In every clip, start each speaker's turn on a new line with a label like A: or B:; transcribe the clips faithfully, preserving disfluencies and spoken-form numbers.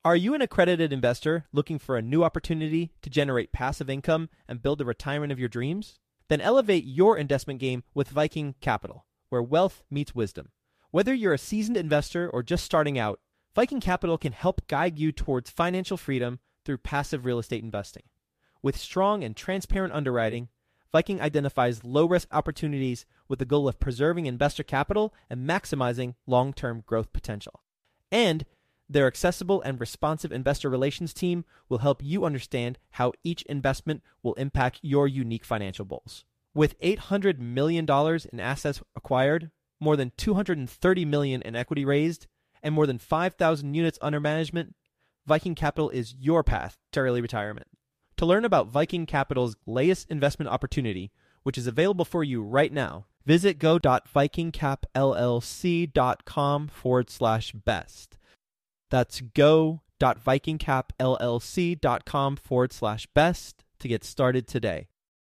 A: Are you an accredited investor looking for a new opportunity to generate passive income and build the retirement of your dreams? Then elevate your investment game with Viking Capital, where wealth meets wisdom. Whether you're a seasoned investor or just starting out, Viking Capital can help guide you towards financial freedom through passive real estate investing. With strong and transparent underwriting, Viking identifies low-risk opportunities with the goal of preserving investor capital and maximizing long-term growth potential. And their accessible and responsive investor relations team will help you understand how each investment will impact your unique financial goals. With eight hundred million dollars in assets acquired, more than two hundred thirty million dollars in equity raised, and more than five thousand units under management, Viking Capital is your path to early retirement. To learn about Viking Capital's latest investment opportunity, which is available for you right now, visit go.vikingcapllc.com forward slash best. That's go.vikingcapllc.com forward slash best to get started today.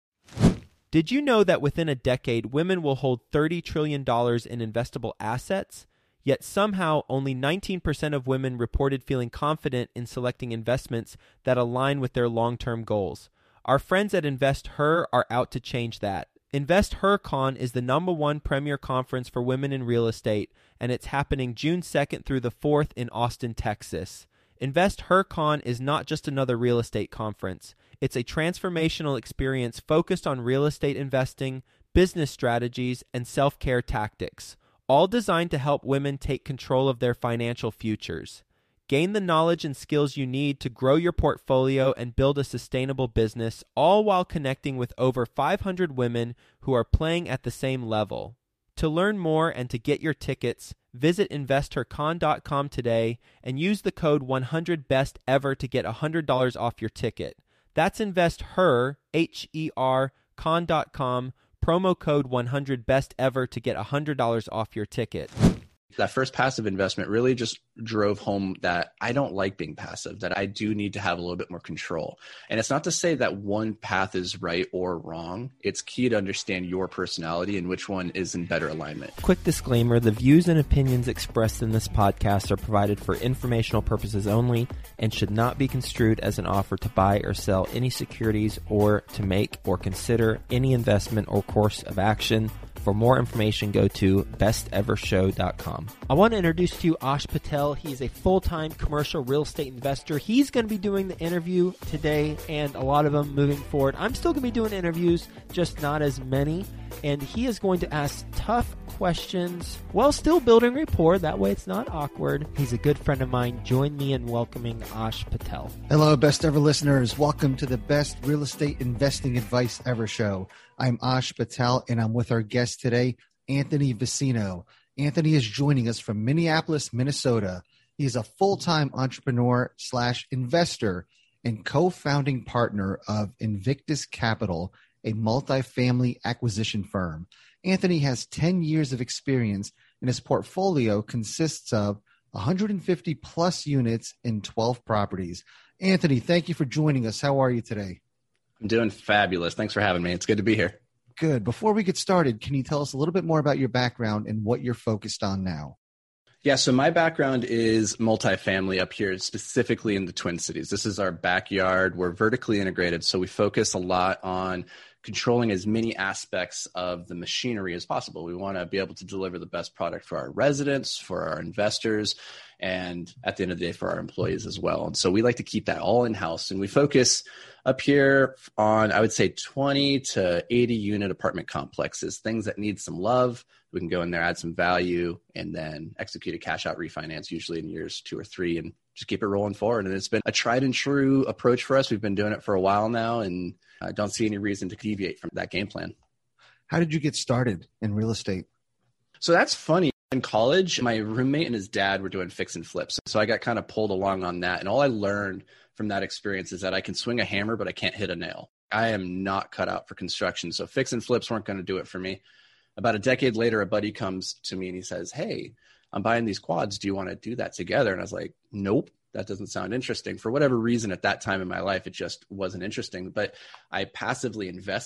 A: Did you know that within a decade, women will hold thirty trillion dollars in investable assets? Yet somehow only nineteen percent of women reported feeling confident in selecting investments that align with their long-term goals. Our friends at InvestHer are out to change that. InvestHerCon is the number one premier conference for women in real estate, and it's happening June second through the fourth in Austin, Texas. InvestHerCon is not just another real estate conference. It's a transformational experience focused on real estate investing, business strategies, and self-care tactics, all designed to help women take control of their financial futures. Gain the knowledge and skills you need to grow your portfolio and build a sustainable business, all while connecting with over five hundred women who are playing at the same level. To learn more and to get your tickets, visit investor con dot com today and use the code one hundred best ever to get one hundred dollars off your ticket. That's InvestHer, H E R, con dot com, promo code one hundred best ever to get one hundred dollars off your ticket.
B: That first passive investment really just drove home that I don't like being passive, that I do need to have a little bit more control. And it's not to say that one path is right or wrong. It's key to understand your personality and which one is in better alignment.
A: Quick disclaimer, the views and opinions expressed in this podcast are provided for informational purposes only and should not be construed as an offer to buy or sell any securities or to make or consider any investment or course of action. For more information, go to best ever show dot com. I want to introduce to you Ash Patel. He's a full-time commercial real estate investor. He's going to be doing the interview today and a lot of them moving forward. I'm still going to be doing interviews, just not as many. And he is going to ask tough questions while still building rapport. That way it's not awkward. He's a good friend of mine. Join me in welcoming Ash Patel.
C: Hello, Best Ever listeners. Welcome to the Best Real Estate Investing Advice Ever show. I'm Ash Patel, and I'm with our guest today, Anthony Vicino. Anthony is joining us from Minneapolis, Minnesota. He is a full-time entrepreneur slash investor and co-founding partner of Invictus Capital, a multifamily acquisition firm. Anthony has ten years of experience, and his portfolio consists of one hundred fifty plus units in twelve properties. Anthony, thank you for joining us. How are you today?
B: I'm doing fabulous. Thanks for having me. It's good to be here.
C: Good. Before we get started, can you tell us a little bit more about your background and what you're focused on now?
B: Yeah, so my background is multifamily up here, specifically in the Twin Cities. This is our backyard. We're vertically integrated, so we focus a lot on controlling as many aspects of the machinery as possible. We want to be able to deliver the best product for our residents, for our investors, and at the end of the day, for our employees as well. And so we like to keep that all in-house. And we focus up here on, I would say, twenty to eighty unit apartment complexes, things that need some love. We can go in there, add some value, and then execute a cash out refinance, usually in years two or three, and just keep it rolling forward. And it's been a tried and true approach for us. We've been doing it for a while now, and I don't see any reason to deviate from that game plan.
C: How did you get started in real estate?
B: So that's funny. In college, my roommate and his dad were doing fix and flips. So I got kind of pulled along on that. And all I learned from that experience is that I can swing a hammer, but I can't hit a nail. I am not cut out for construction. So fix and flips weren't going to do it for me. About a decade later, a buddy comes to me and he says, "Hey, I'm buying these quads. Do you want to do that together?" And I was like, "Nope, that doesn't sound interesting." For whatever reason at that time in my life, it just wasn't interesting. But I passively invested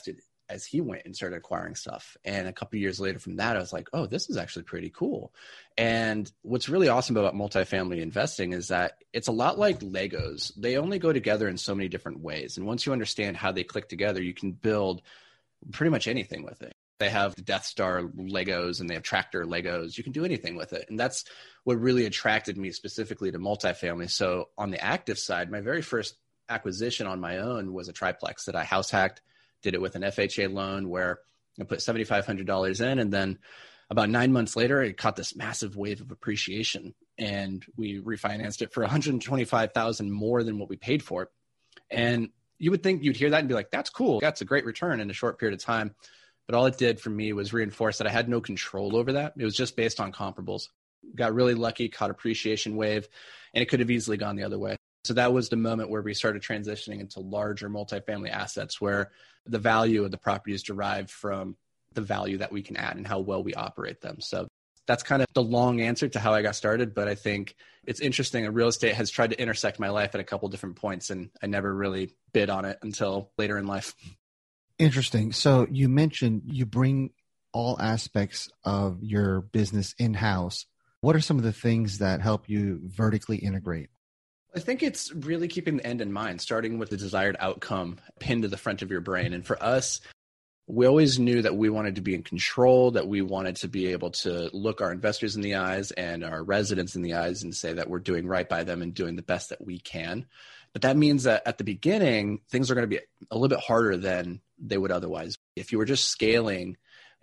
B: as he went and started acquiring stuff. And a couple of years later from that, I was like, oh, this is actually pretty cool. And what's really awesome about multifamily investing is that it's a lot like Legos. They only go together in so many different ways. And once you understand how they click together, you can build pretty much anything with it. They have the Death Star Legos and they have tractor Legos. You can do anything with it. And that's what really attracted me specifically to multifamily. So on the active side, my very first acquisition on my own was a triplex that I house hacked, did it with an F H A loan where I put seven thousand five hundred dollars in. And then about nine months later, it caught this massive wave of appreciation. And we refinanced it for one hundred twenty-five thousand dollars more than what we paid for it. And you would think you'd hear that and be like, that's cool. That's a great return in a short period of time. But all it did for me was reinforce that I had no control over that. It was just based on comparables. Got really lucky, caught appreciation wave, and it could have easily gone the other way. So that was the moment where we started transitioning into larger multifamily assets where the value of the property is derived from the value that we can add and how well we operate them. So that's kind of the long answer to how I got started. But I think it's interesting that real estate has tried to intersect my life at a couple different points, and I never really bid on it until later in life.
C: Interesting. So you mentioned you bring all aspects of your business in-house. What are some of the things that help you vertically integrate?
B: I think it's really keeping the end in mind, starting with the desired outcome pinned to the front of your brain. And for us, we always knew that we wanted to be in control, that we wanted to be able to look our investors in the eyes and our residents in the eyes and say that we're doing right by them and doing the best that we can. But that means that at the beginning, things are going to be a little bit harder than they would otherwise. If you were just scaling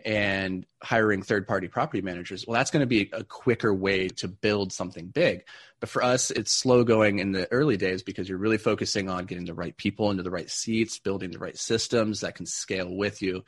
B: and hiring third-party property managers, well, that's going to be a quicker way to build something big. But for us, it's slow going in the early days because you're really focusing on getting the right people into the right seats, building the right systems that can scale with you.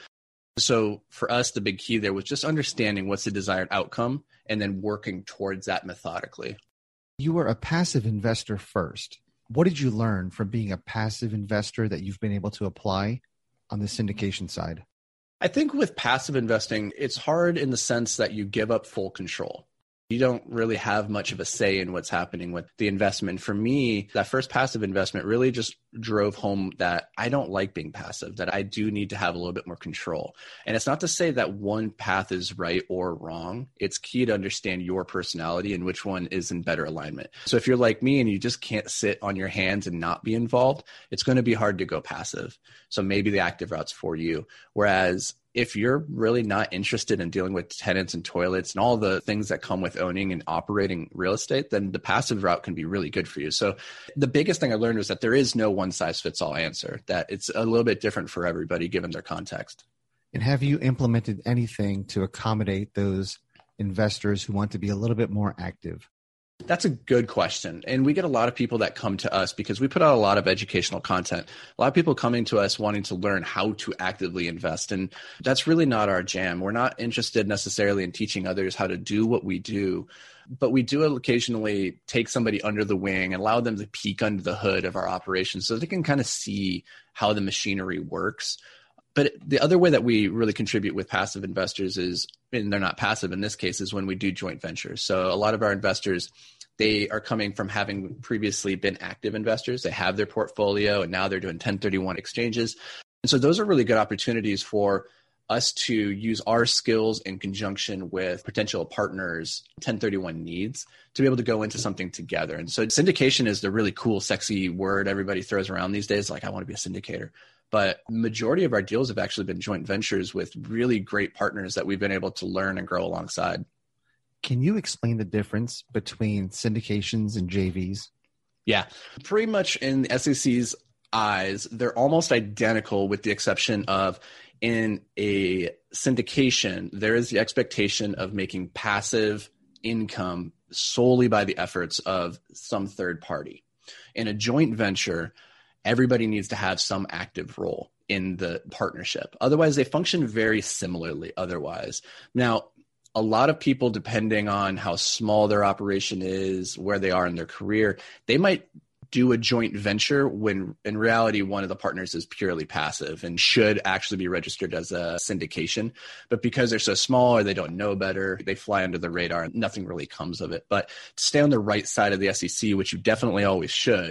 B: So for us, the big key there was just understanding what's the desired outcome and then working towards that methodically.
C: You were a passive investor first. What did you learn from being a passive investor that you've been able to apply on the syndication side?
B: I think with passive investing, it's hard in the sense that you give up full control. You don't really have much of a say in what's happening with the investment. For me, that first passive investment really just drove home that I don't like being passive, that I do need to have a little bit more control. And it's not to say that one path is right or wrong. It's key to understand your personality and which one is in better alignment. So if you're like me and you just can't sit on your hands and not be involved, it's going to be hard to go passive. So maybe the active route's for you. Whereas if you're really not interested in dealing with tenants and toilets and all the things that come with owning and operating real estate, then the passive route can be really good for you. So the biggest thing I learned was that there is no one size fits all answer, that it's a little bit different for everybody given their context.
C: And have you implemented anything to accommodate those investors who want to be a little bit more active?
B: That's a good question. And we get a lot of people that come to us because we put out a lot of educational content. A lot of people coming to us wanting to learn how to actively invest. And that's really not our jam. We're not interested necessarily in teaching others how to do what we do, but we do occasionally take somebody under the wing and allow them to peek under the hood of our operation so they can kind of see how the machinery works. But the other way that we really contribute with passive investors is, and they're not passive in this case, is when we do joint ventures. So a lot of our investors, they are coming from having previously been active investors. They have their portfolio and now they're doing ten thirty-one exchanges. And so those are really good opportunities for us to use our skills in conjunction with potential partners' ten thirty-one needs to be able to go into something together. And so syndication is the really cool, sexy word everybody throws around these days. Like, I want to be a syndicator. But majority of our deals have actually been joint ventures with really great partners that we've been able to learn and grow alongside.
C: Can you explain the difference between syndications and J Vs?
B: Yeah, pretty much in the S E C's eyes, they're almost identical with the exception of in a syndication, there is the expectation of making passive income solely by the efforts of some third party. In a joint venture, everybody needs to have some active role in the partnership. Otherwise, they function very similarly otherwise. Now, a lot of people, depending on how small their operation is, where they are in their career, they might do a joint venture when in reality, one of the partners is purely passive and should actually be registered as a syndication. But because they're so small or they don't know better, they fly under the radar and nothing really comes of it. But to stay on the right side of the S E C, which you definitely always should,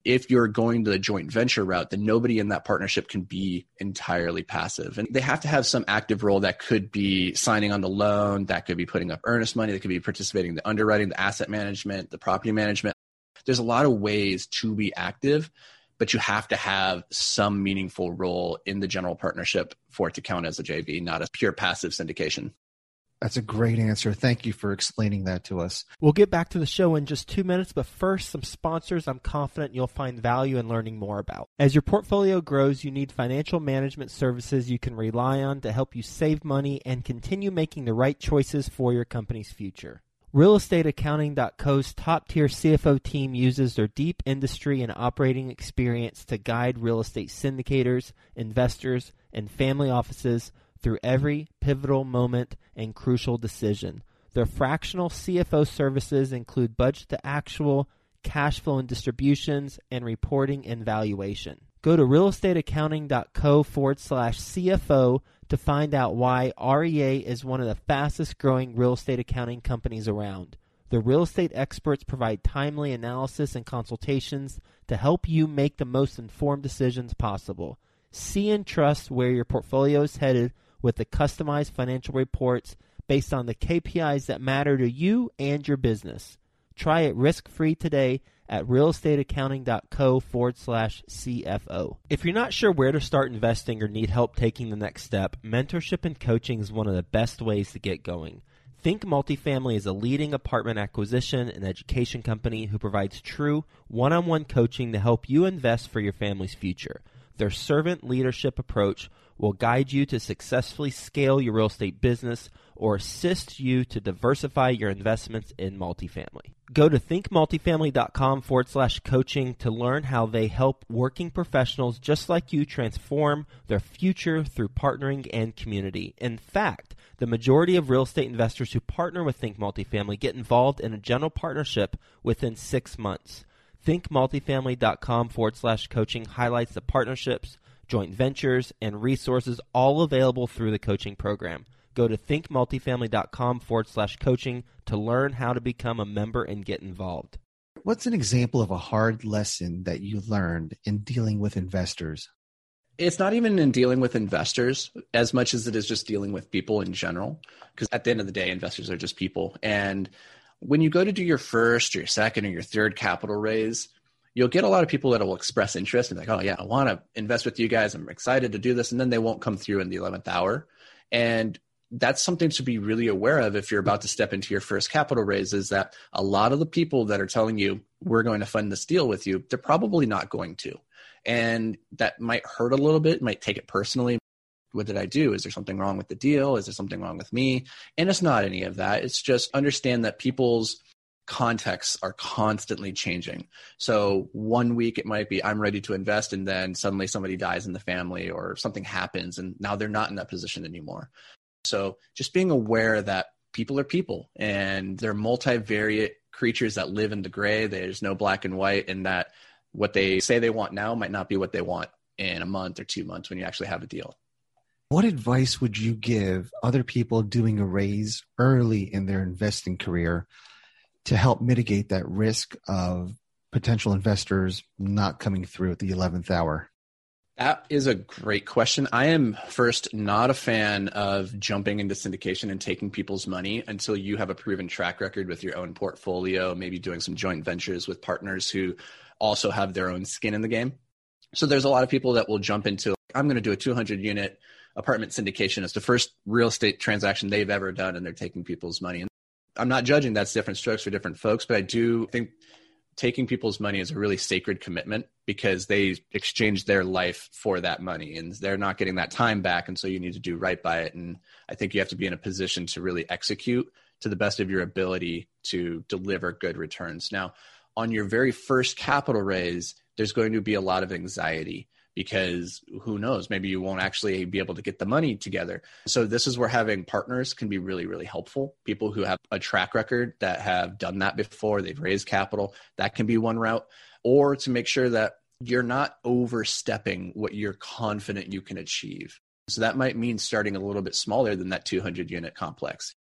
B: If you're going the joint venture route, then nobody in that partnership can be entirely passive. And they have to have some active role that could be signing on the loan, that could be putting up earnest money, that could be participating in the underwriting, the asset management, the property management. There's a lot of ways to be active, but you have to have some meaningful role in the general partnership for it to count as a J V, not a pure passive syndication.
C: That's a great answer. Thank you for explaining that to us.
A: We'll get back to the show in just two minutes, but first, some sponsors I'm confident you'll find value in learning more about. As your portfolio grows, you need financial management services you can rely on to help you save money and continue making the right choices for your company's future. real estate accounting dot co's top-tier C F O team uses their deep industry and operating experience to guide real estate syndicators, investors, and family offices through every pivotal moment and crucial decision. Their fractional C F O services include budget to actual, cash flow and distributions, and reporting and valuation. Go to real estate accounting dot co forward slash C F O to find out why R E A is one of the fastest growing real estate accounting companies around. The real estate experts provide timely analysis and consultations to help you make the most informed decisions possible. See and trust where your portfolio is headed with the customized financial reports based on the K P Is that matter to you and your business. Try it risk-free today at real estate accounting dot co forward slash C F O. If you're not sure where to start investing or need help taking the next step, mentorship and coaching is one of the best ways to get going. Think Multifamily is a leading apartment acquisition and education company who provides true one-on-one coaching to help you invest for your family's future. Their servant leadership approach will guide you to successfully scale your real estate business or assist you to diversify your investments in multifamily. Go to think multifamily dot com forward slash coaching to learn how they help working professionals just like you transform their future through partnering and community. In fact, the majority of real estate investors who partner with Think Multifamily get involved in a general partnership within six months. think multifamily dot com forward slash coaching highlights the partnerships, joint ventures, and resources all available through the coaching program. Go to think multifamily dot com forward slash coaching to learn how to become a member and get involved.
C: What's an example of a hard lesson that you learned in dealing with investors?
B: It's not even in dealing with investors as much as it is just dealing with people in general, because at the end of the day, investors are just people. And when you go to do your first or your second or your third capital raise, you'll get a lot of people that will express interest and be like, oh yeah, I want to invest with you guys. I'm excited to do this. And then they won't come through in the eleventh hour. And that's something to be really aware of if you're about to step into your first capital raise, is that a lot of the people that are telling you we're going to fund this deal with you, they're probably not going to. And that might hurt a little bit, might take it personally. What did I do? Is there something wrong with the deal? Is there something wrong with me? And it's not any of that. It's just understand that people's contexts are constantly changing. So one week it might be, I'm ready to invest. And then suddenly somebody dies in the family or something happens and now they're not in that position anymore. So just being aware that people are people and they're multivariate creatures that live in the gray. There's no black and white, and that what they say they want now might not be what they want in a month or two months when you actually have a deal.
C: What advice would you give other people doing a raise early in their investing career to help mitigate that risk of potential investors not coming through at the eleventh hour?
B: That is a great question. I am first not a fan of jumping into syndication and taking people's money until you have a proven track record with your own portfolio, maybe doing some joint ventures with partners who also have their own skin in the game. So there's a lot of people that will jump into, I'm going to do a two hundred unit apartment syndication. It's the first real estate transaction they've ever done, and they're taking people's money. And I'm not judging, that's different strokes for different folks, but I do think taking people's money is a really sacred commitment because they exchange their life for that money and they're not getting that time back. And so you need to do right by it. And I think you have to be in a position to really execute to the best of your ability to deliver good returns. Now, on your very first capital raise, there's going to be a lot of anxiety because who knows, maybe you won't actually be able to get the money together. So this is where having partners can be really, really helpful. People who have a track record that have done that before, they've raised capital, that can be one route. Or to make sure that you're not overstepping what you're confident you can achieve. So that might mean starting a little bit smaller than that two hundred unit complex.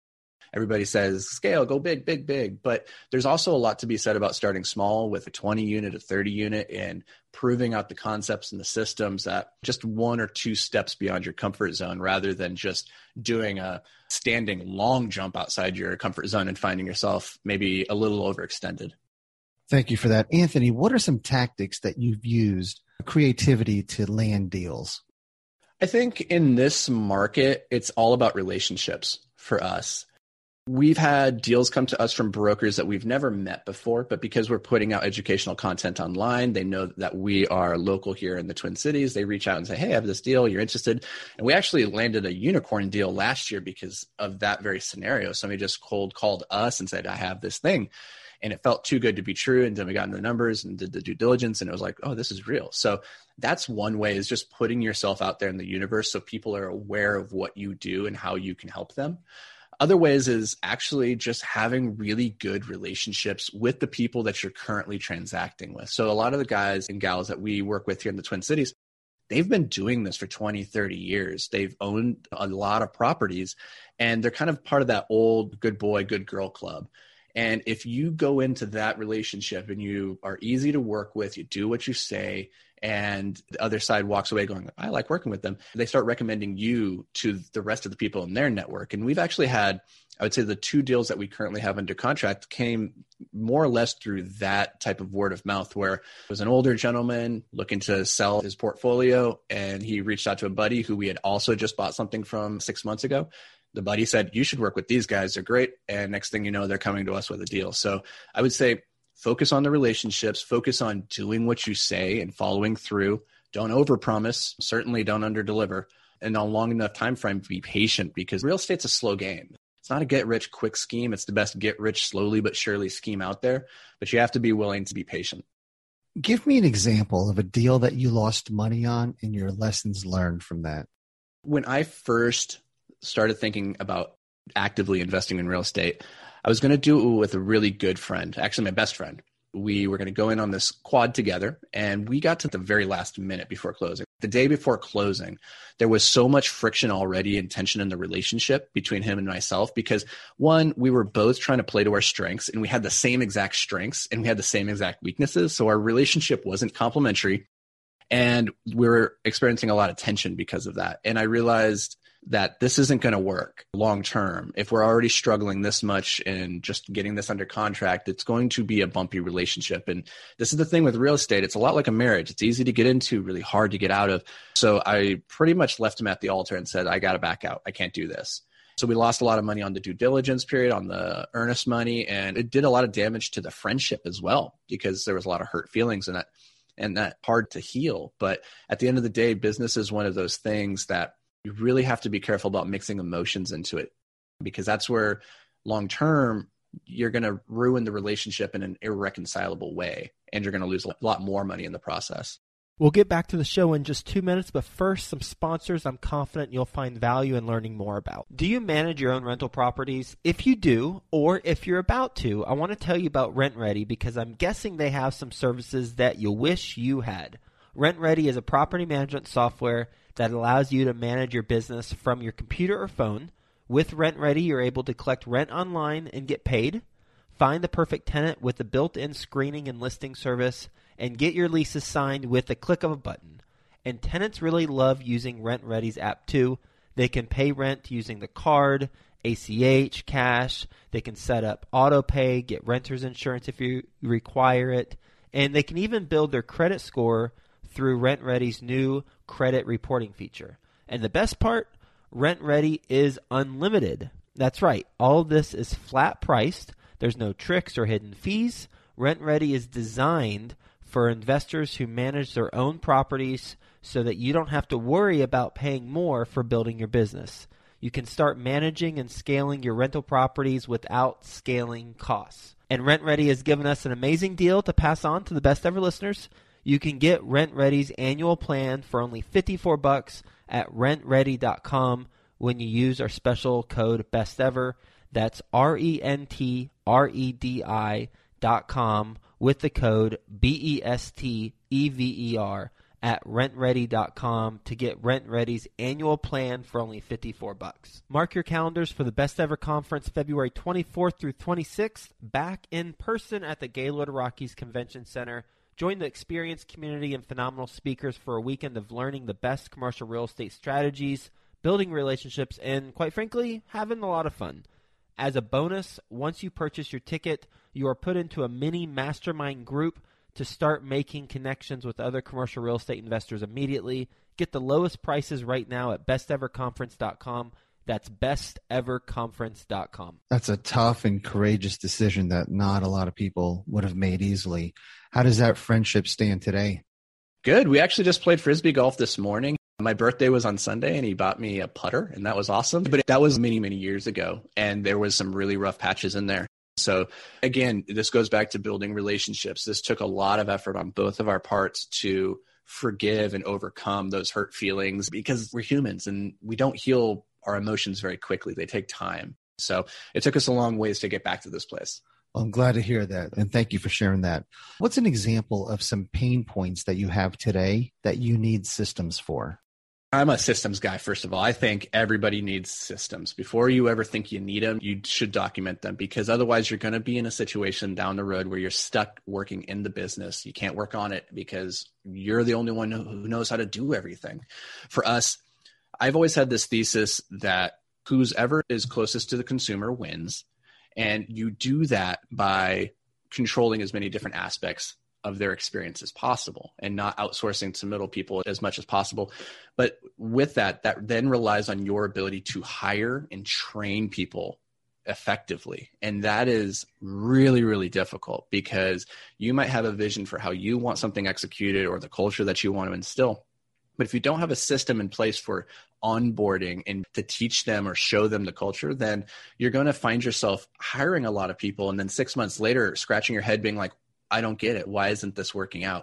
B: everybody says scale, go big, big, big. But there's also a lot to be said about starting small with a twenty unit, a thirty unit, and proving out the concepts and the systems that just one or two steps beyond your comfort zone, rather than just doing a standing long jump outside your comfort zone and finding yourself maybe a little overextended.
C: Thank you for that. Anthony, what are some tactics that you've used, creativity, to land deals?
B: I think in this market, it's all about relationships for us. We've had deals come to us from brokers that we've never met before, but because we're putting out educational content online, they know that we are local here in the Twin Cities. They reach out and say, hey, I have this deal, you're interested. And we actually landed a unicorn deal last year because of that very scenario. Somebody just cold called us and said, I have this thing. And it felt too good to be true. And then we got into the numbers and did the due diligence, and it was like, oh, this is real. So that's one way, is just putting yourself out there in the universe so people are aware of what you do and how you can help them. Other ways is actually just having really good relationships with the people that you're currently transacting with. So a lot of the guys and gals that we work with here in the Twin Cities, they've been doing this for twenty, thirty years. They've owned a lot of properties, and they're kind of part of that old good boy, good girl club. And if you go into that relationship and you are easy to work with, you do what you say, and the other side walks away going, I like working with them, they start recommending you to the rest of the people in their network. And we've actually had, I would say the two deals that we currently have under contract came more or less through that type of word of mouth, where it was an older gentleman looking to sell his portfolio, and he reached out to a buddy who we had also just bought something from six months ago. The buddy said, you should work with these guys. They're great. And next thing you know, they're coming to us with a deal. So I would say focus on the relationships, focus on doing what you say and following through. Don't overpromise. Certainly don't underdeliver. And on a long enough time frame, be patient, because real estate's a slow game. It's not a get rich quick scheme. It's the best get rich slowly but surely scheme out there. But you have to be willing to be patient.
C: Give me an example of a deal that you lost money on and your lessons learned from that.
B: When I first started thinking about actively investing in real estate, I was going to do it with a really good friend, actually my best friend. We were going to go in on this quad together, and we got to the very last minute before closing. The day before closing, there was so much friction already and tension in the relationship between him and myself, because one, we were both trying to play to our strengths, and we had the same exact strengths and we had the same exact weaknesses. So our relationship wasn't complementary, and we were experiencing a lot of tension because of that. And I realized that this isn't going to work long term. If we're already struggling this much in just getting this under contract, it's going to be a bumpy relationship. And this is the thing with real estate. It's a lot like a marriage. It's easy to get into, really hard to get out of. So I pretty much left him at the altar and said, I got to back out. I can't do this. So we lost a lot of money on the due diligence period, on the earnest money, and it did a lot of damage to the friendship as well, because there was a lot of hurt feelings in that, and that hard to heal. But at the end of the day, business is one of those things that you really have to be careful about mixing emotions into it, because that's where long-term you're going to ruin the relationship in an irreconcilable way, and you're going to lose a lot more money in the process.
A: We'll get back to the show in just two minutes, but first, some sponsors I'm confident you'll find value in learning more about. Do you manage your own rental properties? If you do, or if you're about to, I want to tell you about RentRedi, because I'm guessing they have some services that you wish you had. RentRedi is a property management software that allows you to manage your business from your computer or phone. With RentRedi, you're able to collect rent online and get paid, find the perfect tenant with the built-in screening and listing service, and get your leases signed with the click of a button. And tenants really love using RentRedi's app too. They can pay rent using the card, A C H, cash. They can set up auto pay, get renter's insurance if you require it, and they can even build their credit score through RentRedi's new credit reporting feature. And the best part, RentRedi is unlimited. That's right. All of this is flat priced. There's no tricks or hidden fees. RentRedi is designed for investors who manage their own properties so that you don't have to worry about paying more for building your business. You can start managing and scaling your rental properties without scaling costs. And RentRedi has given us an amazing deal to pass on to the best ever listeners. You can get RentRedi's annual plan for only fifty-four bucks at rent redi dot com when you use our special code BESTEVER. That's R E N T R E D I dot com with the code B E S T E V E R at rent ready dot com to get RentReady's annual plan for only fifty-four bucks. Mark your calendars for the Best Ever Conference February twenty-fourth through twenty-sixth, back in person at the Gaylord Rockies Convention Center. Join the experienced community and phenomenal speakers for a weekend of learning the best commercial real estate strategies, building relationships, and quite frankly, having a lot of fun. As a bonus, once you purchase your ticket, you are put into a mini mastermind group to start making connections with other commercial real estate investors immediately. Get the lowest prices right now at best ever conference dot com. That's best ever conference dot com.
C: That's a tough and courageous decision that not a lot of people would have made easily. How does that friendship stand today?
B: Good. We actually just played Frisbee golf this morning. My birthday was on Sunday and he bought me a putter and that was awesome. But that was many, many years ago. And there was some really rough patches in there. So again, this goes back to building relationships. This took a lot of effort on both of our parts to forgive and overcome those hurt feelings because we're humans and we don't heal our emotions very quickly. They take time. So it took us a long ways to get back to this place.
C: Well, I'm glad to hear that. And thank you for sharing that. What's an example of some pain points that you have today that you need systems for?
B: I'm a systems guy, first of all. I think everybody needs systems. Before you ever think you need them, you should document them because otherwise you're going to be in a situation down the road where you're stuck working in the business. You can't work on it because you're the only one who knows how to do everything. For us, I've always had this thesis that who's ever is closest to the consumer wins. And you do that by controlling as many different aspects of their experience as possible and not outsourcing to middle people as much as possible. But with that, that then relies on your ability to hire and train people effectively. And that is really, really difficult because you might have a vision for how you want something executed or the culture that you want to instill. But if you don't have a system in place for onboarding and to teach them or show them the culture, then you're going to find yourself hiring a lot of people. And then six months later, scratching your head being like, I don't get it. Why isn't this working out?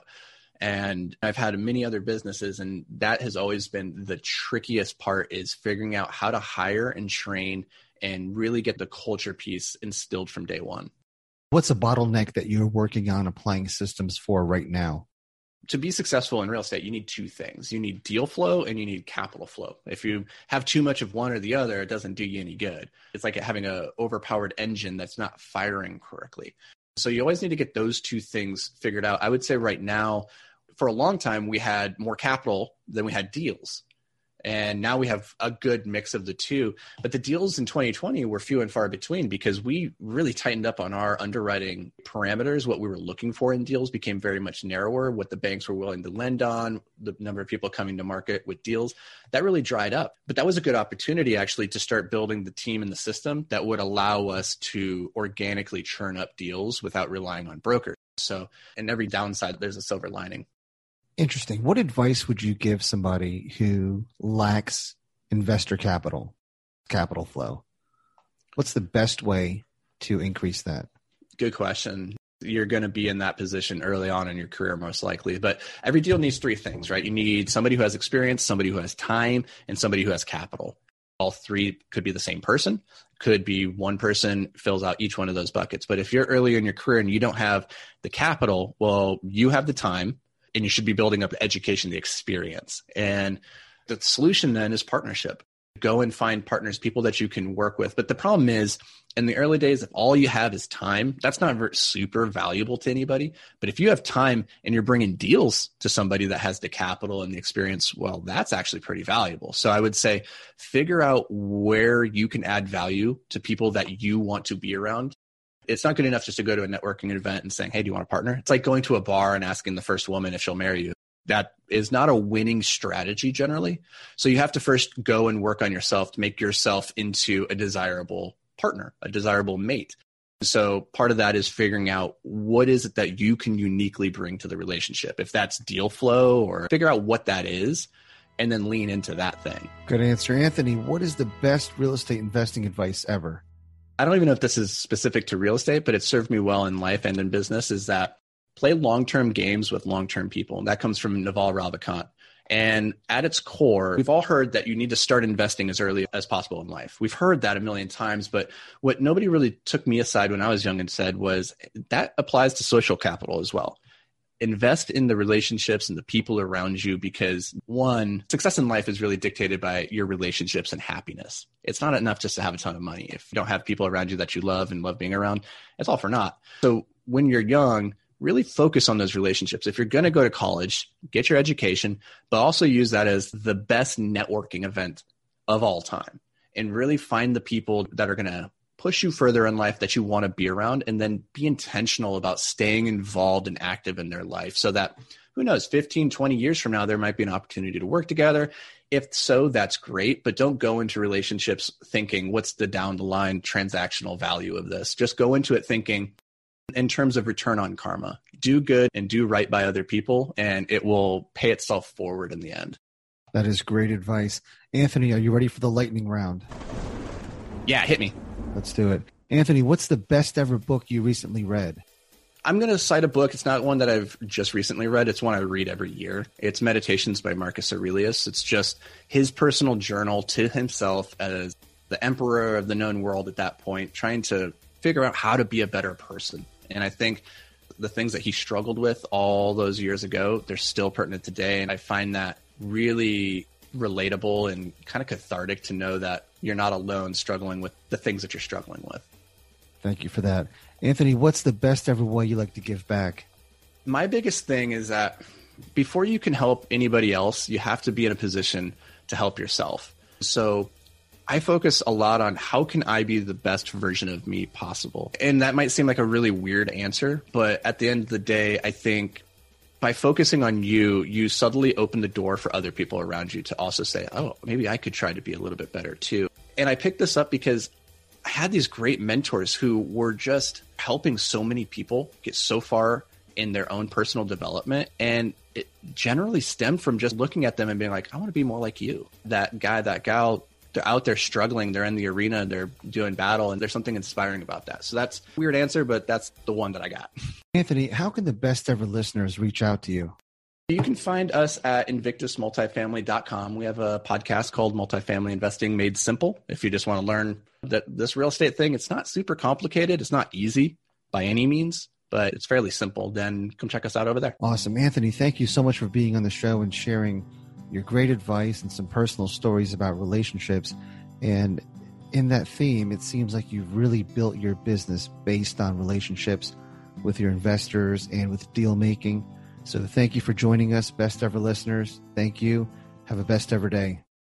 B: And I've had many other businesses, and that has always been the trickiest part is figuring out how to hire and train and really get the culture piece instilled from day one.
C: What's a bottleneck that you're working on applying systems for right now?
B: To be successful in real estate, you need two things. You need deal flow and you need capital flow. If you have too much of one or the other, it doesn't do you any good. It's like having an overpowered engine that's not firing correctly. So you always need to get those two things figured out. I would say right now, for a long time, we had more capital than we had deals. And now we have a good mix of the two. But the deals in twenty twenty were few and far between because we really tightened up on our underwriting parameters. What we were looking for in deals became very much narrower. What the banks were willing to lend on, the number of people coming to market with deals, that really dried up. But that was a good opportunity actually to start building the team and the system that would allow us to organically churn up deals without relying on brokers. So in every downside, there's a silver lining.
C: Interesting. What advice would you give somebody who lacks investor capital, capital flow? What's the best way to increase that?
B: Good question. You're going to be in that position early on in your career, most likely. But every deal needs three things, right? You need somebody who has experience, somebody who has time, and somebody who has capital. All three could be the same person. Could be one person fills out each one of those buckets. But if you're earlier in your career and you don't have the capital, well, you have the time. And you should be building up the education, the experience. And the solution then is partnership. Go and find partners, people that you can work with. But the problem is, in the early days, if all you have is time, that's not super valuable to anybody. But if you have time and you're bringing deals to somebody that has the capital and the experience, well, that's actually pretty valuable. So I would say figure out where you can add value to people that you want to be around. It's not good enough just to go to a networking event and saying, hey, do you want a partner? It's like going to a bar and asking the first woman if she'll marry you. That is not a winning strategy generally. So you have to first go and work on yourself to make yourself into a desirable partner, a desirable mate. So part of that is figuring out what is it that you can uniquely bring to the relationship. If that's deal flow, or figure out what that is and then lean into that thing.
C: Good answer. Anthony, what is the best real estate investing advice ever?
B: I don't even know if this is specific to real estate, but it served me well in life and in business, is that play long-term games with long-term people. And that comes from Naval Ravikant. And at its core, we've all heard that you need to start investing as early as possible in life. We've heard that a million times, but what nobody really took me aside when I was young and said was that applies to social capital as well. invest in the relationships and the people around you, because one, success in life is really dictated by your relationships and happiness. It's not enough just to have a ton of money. If you don't have people around you that you love and love being around, it's all for naught. So when you're young, really focus on those relationships. If you're going to go to college, get your education, but also use that as the best networking event of all time, and really find the people that are going to push you further in life that you want to be around, and then be intentional about staying involved and active in their life, so that, who knows, fifteen, twenty years from now, there might be an opportunity to work together. If so, that's great, but don't go into relationships thinking, what's the down the line transactional value of this? Just go into it thinking in terms of return on karma. Do good and do right by other people, and it will pay itself forward in the end.
C: That is great advice. Anthony, are you ready for the lightning round?
B: Yeah, hit me.
C: Let's do it. Anthony, what's the best ever book you recently read?
B: I'm going to cite a book. It's not one that I've just recently read. It's one I read every year. It's Meditations by Marcus Aurelius. It's just his personal journal to himself as the emperor of the known world at that point, trying to figure out how to be a better person. And I think the things that he struggled with all those years ago, they're still pertinent today. And I find that really relatable and kind of cathartic to know that you're not alone struggling with the things that you're struggling with.
C: Thank you for that. Anthony, what's the best ever way you like to give back?
B: My biggest thing is that before you can help anybody else, you have to be in a position to help yourself. So I focus a lot on how can I be the best version of me possible? And that might seem like a really weird answer, but at the end of the day, I think by focusing on you, you subtly open the door for other people around you to also say, oh, maybe I could try to be a little bit better too. And I picked this up because I had these great mentors who were just helping so many people get so far in their own personal development. And it generally stemmed from just looking at them and being like, I want to be more like you. That guy, that gal, they're out there struggling. They're in the arena. They're doing battle. And there's something inspiring about that. So that's a weird answer, but that's the one that I got.
C: Anthony, how can the best ever listeners reach out to you?
B: You can find us at invictus multifamily dot com. We have a podcast called Multifamily Investing Made Simple. If you just want to learn that this real estate thing, it's not super complicated. It's not easy by any means, but it's fairly simple. Then come check us out over there.
C: Awesome. Anthony, thank you so much for being on the show and sharing your great advice and some personal stories about relationships. And in that theme, it seems like you've really built your business based on relationships with your investors and with deal making. So thank you for joining us, best ever listeners. Thank you. Have a best ever day.